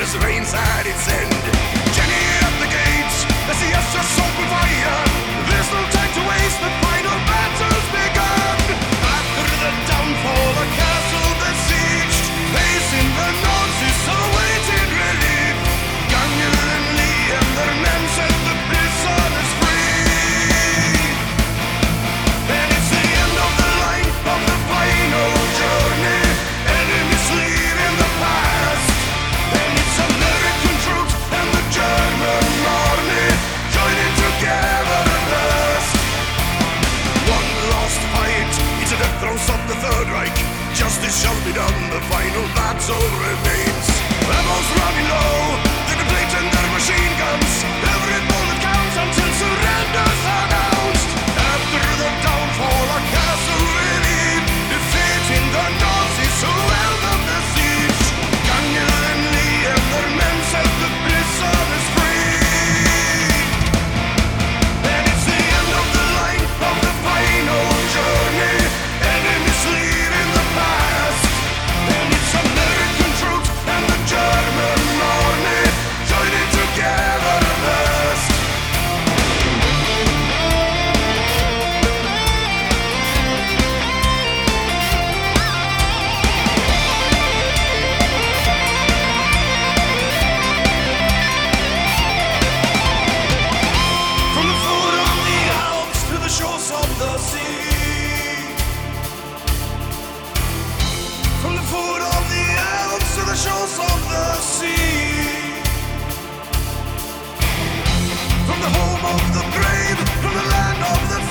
as rain's at its end. Jenny at the gates, as the Essos open fire. There's no time to waste, the final battle's begun. After the downfall, the castle besieged, facing the Nazis awaiting relief. Daniel and Lee and their men set the prison is free. And it's the end of the line of the final journey. Enemies leaving the past. And it's American troops and the German army joining together at last. One last fight into the throes of the Third Reich. Justice shall be done, the final battle remains. Rebels running low, they're depleting their machine guns. Every bullet counts until surrender's announced. After the downfall, a castle relieved, defeating the Nazis who held up the siege. Daniel and Lee and their men set the prisoners free. And it's the end of the line of the final journey. Enemies leaving the past. And it's American troops and the German army joining together at last. From the foot of the Alps to the shores of the sea. From the foot of the Alps to the shores of the sea. From the home of the brave, from the land of the